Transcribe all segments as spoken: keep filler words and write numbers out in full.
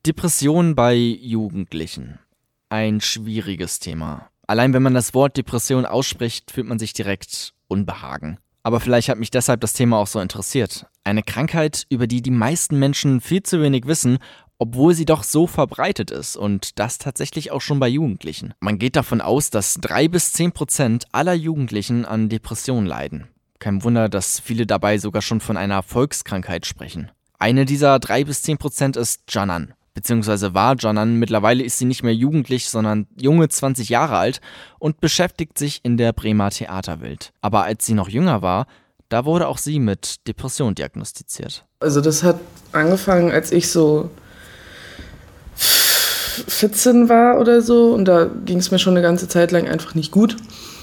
Depression bei Jugendlichen. Ein schwieriges Thema. Allein wenn man das Wort Depression ausspricht, fühlt man sich direkt Unbehagen. Aber vielleicht hat mich deshalb das Thema auch so interessiert. Eine Krankheit, über die die meisten Menschen viel zu wenig wissen, obwohl sie doch so verbreitet ist und das tatsächlich auch schon bei Jugendlichen. Man geht davon aus, dass drei bis zehn Prozent aller Jugendlichen an Depressionen leiden. Kein Wunder, dass viele dabei sogar schon von einer Volkskrankheit sprechen. Eine dieser drei bis zehn Prozent ist Canan. Beziehungsweise war Canan, mittlerweile ist sie nicht mehr jugendlich, sondern junge zwanzig Jahre alt und beschäftigt sich in der Bremer Theaterwelt. Aber als sie noch jünger war, da wurde auch sie mit Depression diagnostiziert. Also das hat angefangen, als ich so vierzehn war oder so, und da ging es mir schon eine ganze Zeit lang einfach nicht gut.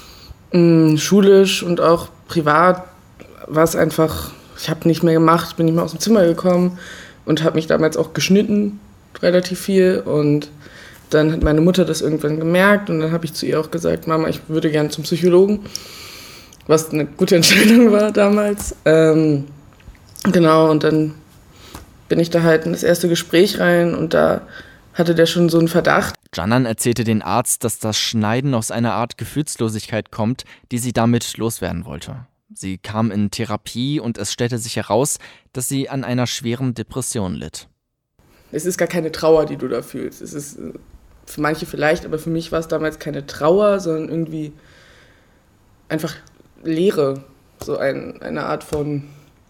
Schulisch und auch privat war es einfach, ich habe nicht mehr gemacht, bin nicht mehr aus dem Zimmer gekommen und habe mich damals auch geschnitten, relativ viel, und dann hat meine Mutter das irgendwann gemerkt und dann habe ich zu ihr auch gesagt, Mama, ich würde gerne zum Psychologen, was eine gute Entscheidung war damals. Ähm, genau, und dann bin ich da halt in das erste Gespräch rein und da hatte der schon so einen Verdacht. Canan erzählte den Arzt, dass das Schneiden aus einer Art Gefühlslosigkeit kommt, die sie damit loswerden wollte. Sie kam in Therapie und es stellte sich heraus, dass sie an einer schweren Depression litt. Es ist gar keine Trauer, die du da fühlst. Es ist für manche vielleicht, aber für mich war es damals keine Trauer, sondern irgendwie einfach Leere. So ein, eine Art von,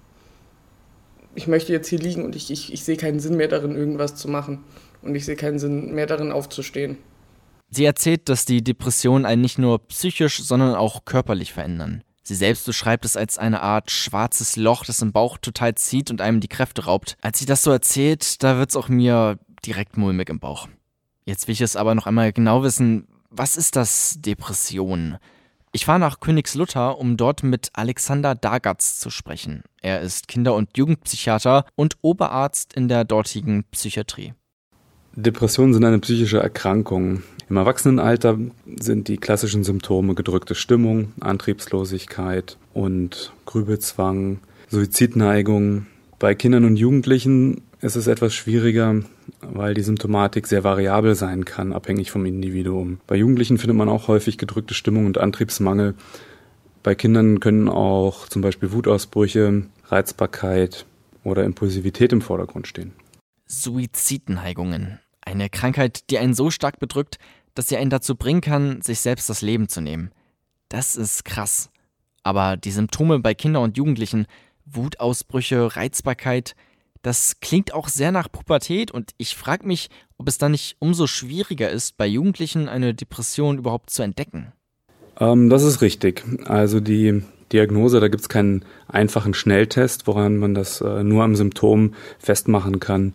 ich möchte jetzt hier liegen und ich, ich, ich sehe keinen Sinn mehr darin, irgendwas zu machen. Und ich sehe keinen Sinn mehr darin, aufzustehen. Sie erzählt, dass die Depressionen einen nicht nur psychisch, sondern auch körperlich verändern. Sie selbst beschreibt es als eine Art schwarzes Loch, das im Bauch total zieht und einem die Kräfte raubt. Als sie das so erzählt, da wird's auch mir direkt mulmig im Bauch. Jetzt will ich es aber noch einmal genau wissen, was ist das Depression? Ich fahre nach Königslutter, um dort mit Alexander Dagatz zu sprechen. Er ist Kinder- und Jugendpsychiater und Oberarzt in der dortigen Psychiatrie. Depressionen sind eine psychische Erkrankung. Im Erwachsenenalter sind die klassischen Symptome gedrückte Stimmung, Antriebslosigkeit und Grübelzwang, Suizidneigung. Bei Kindern und Jugendlichen ist es etwas schwieriger, weil die Symptomatik sehr variabel sein kann, abhängig vom Individuum. Bei Jugendlichen findet man auch häufig gedrückte Stimmung und Antriebsmangel. Bei Kindern können auch zum Beispiel Wutausbrüche, Reizbarkeit oder Impulsivität im Vordergrund stehen. Suizidneigungen. Eine Krankheit, die einen so stark bedrückt, dass sie einen dazu bringen kann, sich selbst das Leben zu nehmen. Das ist krass. Aber die Symptome bei Kindern und Jugendlichen, Wutausbrüche, Reizbarkeit, das klingt auch sehr nach Pubertät und ich frage mich, ob es dann nicht umso schwieriger ist, bei Jugendlichen eine Depression überhaupt zu entdecken. Ähm, das ist richtig. Also die Diagnose, da gibt es keinen einfachen Schnelltest, woran man das äh, nur am Symptom festmachen kann.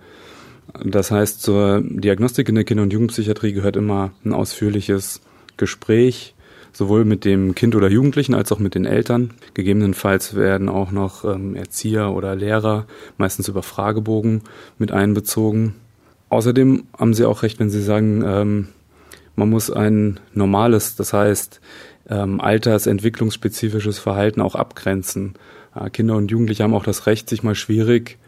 Das heißt, zur Diagnostik in der Kinder- und Jugendpsychiatrie gehört immer ein ausführliches Gespräch, sowohl mit dem Kind oder Jugendlichen als auch mit den Eltern. Gegebenenfalls werden auch noch ähm, Erzieher oder Lehrer, meistens über Fragebogen, mit einbezogen. Außerdem haben Sie auch recht, wenn Sie sagen, ähm, man muss ein normales, das heißt ähm, altersentwicklungsspezifisches Verhalten auch abgrenzen. Äh, Kinder und Jugendliche haben auch das Recht, sich mal schwierig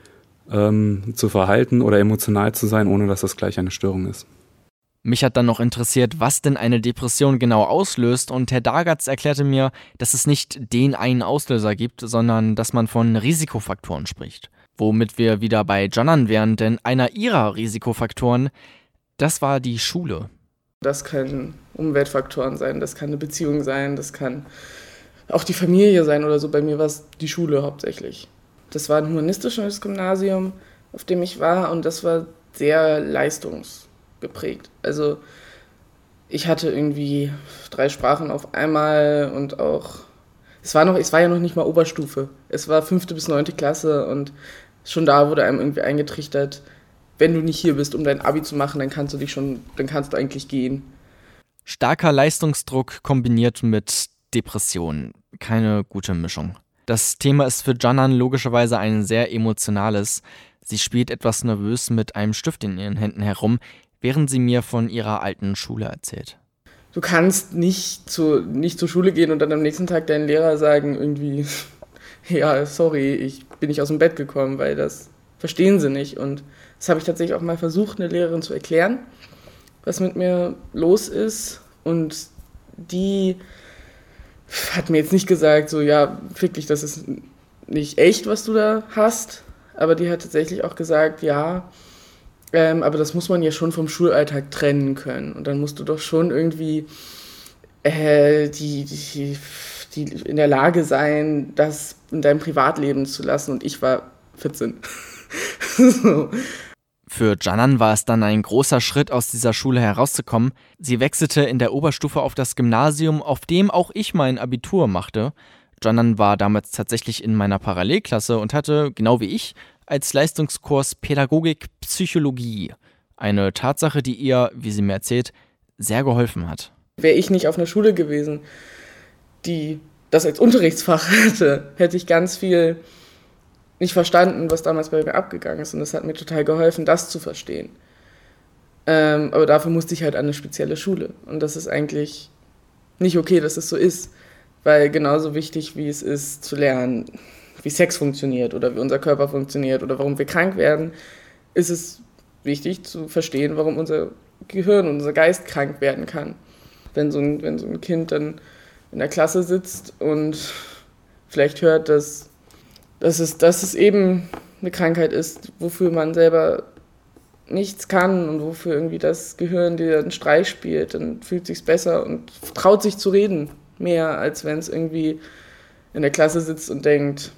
ähm, zu verhalten oder emotional zu sein, ohne dass das gleich eine Störung ist. Mich hat dann noch interessiert, was denn eine Depression genau auslöst, und Herr Dagatz erklärte mir, dass es nicht den einen Auslöser gibt, sondern dass man von Risikofaktoren spricht. Womit wir wieder bei Canan wären, denn einer ihrer Risikofaktoren, das war die Schule. Das können Umweltfaktoren sein, das kann eine Beziehung sein, das kann auch die Familie sein oder so. Bei mir war es die Schule hauptsächlich. Das war ein humanistisches Gymnasium, auf dem ich war, und das war sehr leistungsgeprägt. Also ich hatte irgendwie drei Sprachen auf einmal und auch, es war noch, es war ja noch nicht mal Oberstufe. Es war fünfte bis neunte Klasse und schon da wurde einem irgendwie eingetrichtert, wenn du nicht hier bist, um dein Abi zu machen, dann kannst du dich schon, dann kannst du eigentlich gehen. Starker Leistungsdruck kombiniert mit Depressionen. Keine gute Mischung. Das Thema ist für Canan logischerweise ein sehr emotionales. Sie spielt etwas nervös mit einem Stift in ihren Händen herum, während sie mir von ihrer alten Schule erzählt. Du kannst nicht, zu, nicht zur Schule gehen und dann am nächsten Tag deinen Lehrer sagen irgendwie, ja, sorry, ich bin nicht aus dem Bett gekommen, weil das verstehen sie nicht. Und Das habe ich tatsächlich auch mal versucht, eine Lehrerin zu erklären, was mit mir los ist. Und die hat mir jetzt nicht gesagt, so, ja, wirklich, das ist nicht echt, was du da hast. Aber die hat tatsächlich auch gesagt, ja, ähm, aber das muss man ja schon vom Schulalltag trennen können. Und dann musst du doch schon irgendwie äh, die, die, die in der Lage sein, das in deinem Privatleben zu lassen. Und ich war vierzehn. So. Für Canan war es dann ein großer Schritt, aus dieser Schule herauszukommen. Sie wechselte in der Oberstufe auf das Gymnasium, auf dem auch ich mein Abitur machte. Canan war damals tatsächlich in meiner Parallelklasse und hatte, genau wie ich, als Leistungskurs Pädagogik Psychologie. Eine Tatsache, die ihr, wie sie mir erzählt, sehr geholfen hat. Wäre ich nicht auf einer Schule gewesen, die das als Unterrichtsfach hatte, hätte ich ganz viel nicht verstanden, was damals bei mir abgegangen ist. Und das hat mir total geholfen, das zu verstehen. Ähm, aber dafür musste ich halt an eine spezielle Schule. Und das ist eigentlich nicht okay, dass es so ist. Weil genauso wichtig, wie es ist, zu lernen, wie Sex funktioniert oder wie unser Körper funktioniert oder warum wir krank werden, ist es wichtig zu verstehen, warum unser Gehirn und unser Geist krank werden kann. Wenn so ein, wenn so ein Kind dann in der Klasse sitzt und vielleicht hört, dass Dass es, dass es eben eine Krankheit ist, wofür man selber nichts kann und wofür irgendwie das Gehirn dir einen Streich spielt, dann fühlt sich's besser und traut sich zu reden, mehr als wenn es irgendwie in der Klasse sitzt und denkt,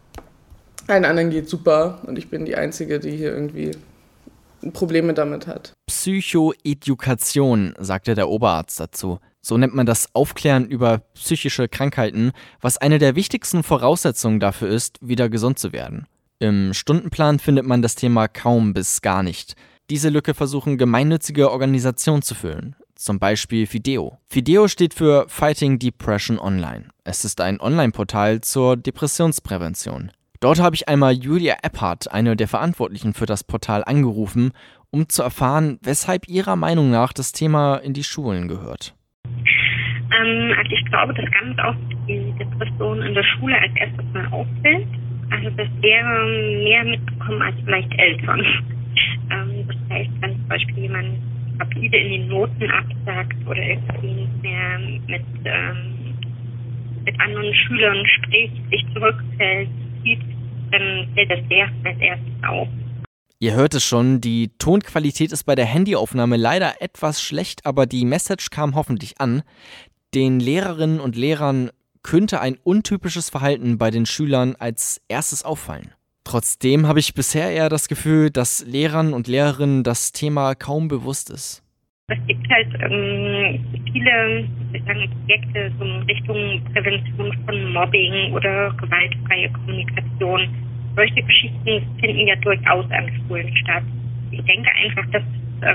allen anderen geht super und ich bin die Einzige, die hier irgendwie Probleme damit hat. Psychoedukation, sagte der Oberarzt dazu. So nennt man das Aufklären über psychische Krankheiten, was eine der wichtigsten Voraussetzungen dafür ist, wieder gesund zu werden. Im Stundenplan findet man das Thema kaum bis gar nicht. Diese Lücke versuchen gemeinnützige Organisationen zu füllen, zum Beispiel Fideo. Fideo steht für Fighting Depression Online. Es ist ein Online-Portal zur Depressionsprävention. Dort habe ich einmal Julia Epphardt, eine der Verantwortlichen für das Portal, angerufen, um zu erfahren, weshalb ihrer Meinung nach das Thema in die Schulen gehört. Ähm, also ich glaube, dass ganz oft die Depression in der Schule als erstes mal auffällt. Also dass Lehrer mehr mitbekommen als vielleicht Eltern. Ähm, das heißt, wenn zum Beispiel jemand rapide in den Noten absagt oder irgendwie nicht mehr mit, ähm, mit anderen Schülern spricht, sich zurückfällt, sieht, dann fällt das sehr als erstes auf. Ihr hört es schon, die Tonqualität ist bei der Handyaufnahme leider etwas schlecht, aber die Message kam hoffentlich an. Den Lehrerinnen und Lehrern könnte ein untypisches Verhalten bei den Schülern als erstes auffallen. Trotzdem habe ich bisher eher das Gefühl, dass Lehrern und Lehrerinnen das Thema kaum bewusst ist. Es gibt halt ähm, viele ich sagen, Projekte so in Richtung Prävention von Mobbing oder gewaltfreie Kommunikation. Solche Geschichten finden ja durchaus an Schulen statt. Ich denke einfach, dass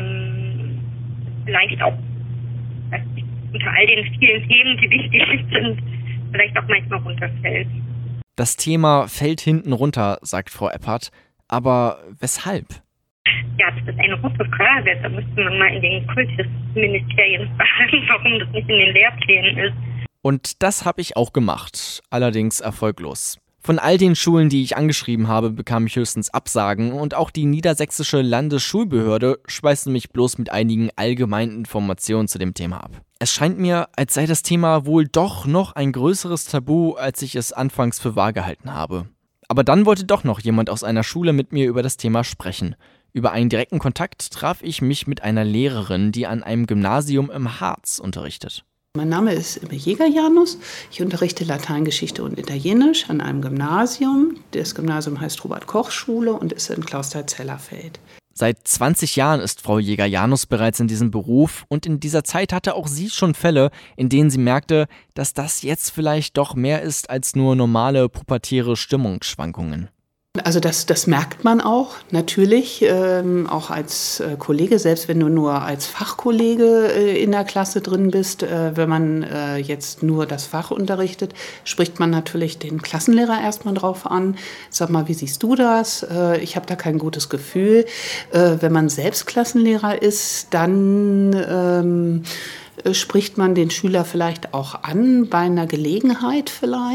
ähm, vielleicht auch dass unter all den vielen Themen, die wichtig sind, vielleicht auch manchmal runterfällt. Das Thema fällt hinten runter, sagt Frau Epphardt. Aber weshalb? Ja, das ist eine gute Frage. Da müsste man mal in den Kultusministerien fragen, warum das nicht in den Lehrplänen ist. Und das habe ich auch gemacht, allerdings erfolglos. Von all den Schulen, die ich angeschrieben habe, bekam ich höchstens Absagen und auch die niedersächsische Landesschulbehörde speiste mich bloß mit einigen allgemeinen Informationen zu dem Thema ab. Es scheint mir, als sei das Thema wohl doch noch ein größeres Tabu, als ich es anfangs für wahr gehalten habe. Aber dann wollte doch noch jemand aus einer Schule mit mir über das Thema sprechen. Über einen direkten Kontakt traf ich mich mit einer Lehrerin, die an einem Gymnasium im Harz unterrichtet. Mein Name ist Imme Jäger-Janus. Ich unterrichte Latein, Geschichte und Italienisch an einem Gymnasium. Das Gymnasium heißt Robert-Koch-Schule und ist in Clausthal-Zellerfeld. Seit zwanzig Jahren ist Frau Jäger-Janus bereits in diesem Beruf und in dieser Zeit hatte auch sie schon Fälle, in denen sie merkte, dass das jetzt vielleicht doch mehr ist als nur normale pubertäre Stimmungsschwankungen. Also das, das merkt man auch, natürlich, ähm, auch als äh, Kollege, selbst wenn du nur als Fachkollege äh, in der Klasse drin bist, äh, wenn man äh, jetzt nur das Fach unterrichtet, spricht man natürlich den Klassenlehrer erstmal drauf an. Sag mal, wie siehst du das? Äh, ich habe da kein gutes Gefühl. Äh, wenn man selbst Klassenlehrer ist, dann ähm, spricht man den Schüler vielleicht auch an, bei einer Gelegenheit vielleicht.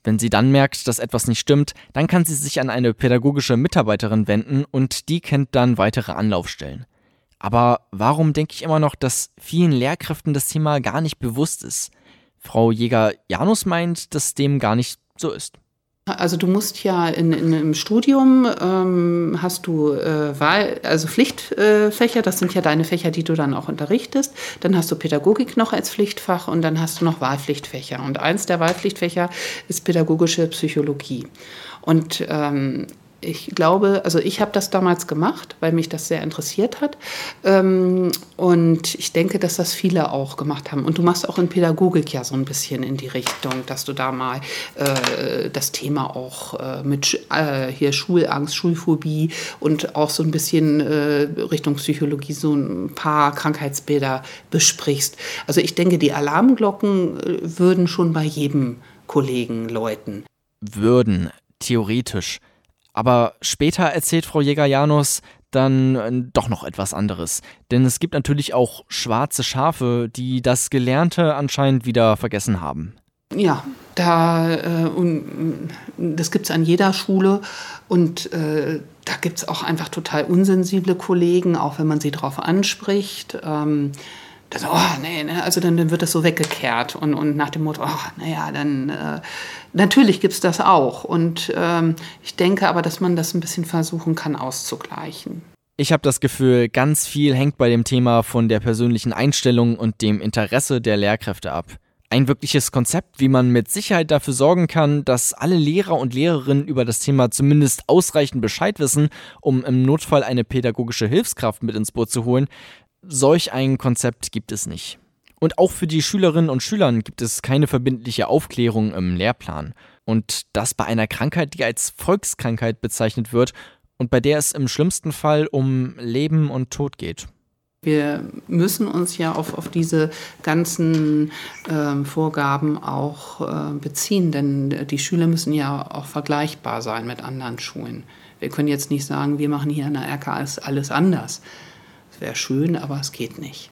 Wenn sie dann merkt, dass etwas nicht stimmt, dann kann sie sich an eine pädagogische Mitarbeiterin wenden und die kennt dann weitere Anlaufstellen. Aber warum denke ich immer noch, dass vielen Lehrkräften das Thema gar nicht bewusst ist? Frau Jäger-Janus meint, dass dem gar nicht so ist. Also du musst ja in, in, im Studium ähm, hast du äh, Wahl, also Pflichtfächer, äh, das sind ja deine Fächer, die du dann auch unterrichtest. Dann hast du Pädagogik noch als Pflichtfach und dann hast du noch Wahlpflichtfächer. Und eins der Wahlpflichtfächer ist pädagogische Psychologie. Und ähm, ich glaube, also ich habe das damals gemacht, weil mich das sehr interessiert hat. Ähm, und ich denke, dass das viele auch gemacht haben. Und du machst auch in Pädagogik ja so ein bisschen in die Richtung, dass du da mal äh, das Thema auch äh, mit äh, hier Schulangst, Schulphobie und auch so ein bisschen äh, Richtung Psychologie so ein paar Krankheitsbilder besprichst. Also ich denke, die Alarmglocken äh, würden schon bei jedem Kollegen läuten. Würden, theoretisch. Aber später erzählt Frau Jäger-Janus dann äh, doch noch etwas anderes. Denn es gibt natürlich auch schwarze Schafe, die das Gelernte anscheinend wieder vergessen haben. Ja, da, äh, und, das gibt es an jeder Schule und äh, da gibt es auch einfach total unsensible Kollegen, auch wenn man sie drauf anspricht. Ähm, Das, oh, nee, ne? Also dann, dann wird das so weggekehrt und, und nach dem Motto, ach, naja, dann äh, natürlich gibt es das auch. Und ähm, ich denke aber, dass man das ein bisschen versuchen kann auszugleichen. Ich habe das Gefühl, ganz viel hängt bei dem Thema von der persönlichen Einstellung und dem Interesse der Lehrkräfte ab. Ein wirkliches Konzept, wie man mit Sicherheit dafür sorgen kann, dass alle Lehrer und Lehrerinnen über das Thema zumindest ausreichend Bescheid wissen, um im Notfall eine pädagogische Hilfskraft mit ins Boot zu holen. Solch ein Konzept gibt es nicht. Und auch für die Schülerinnen und Schüler gibt es keine verbindliche Aufklärung im Lehrplan. Und das bei einer Krankheit, die als Volkskrankheit bezeichnet wird und bei der es im schlimmsten Fall um Leben und Tod geht. Wir müssen uns ja auf, auf diese ganzen äh, Vorgaben auch äh, beziehen, denn die Schüler müssen ja auch vergleichbar sein mit anderen Schulen. Wir können jetzt nicht sagen, wir machen hier an der R K alles anders. Wäre schön, aber es geht nicht.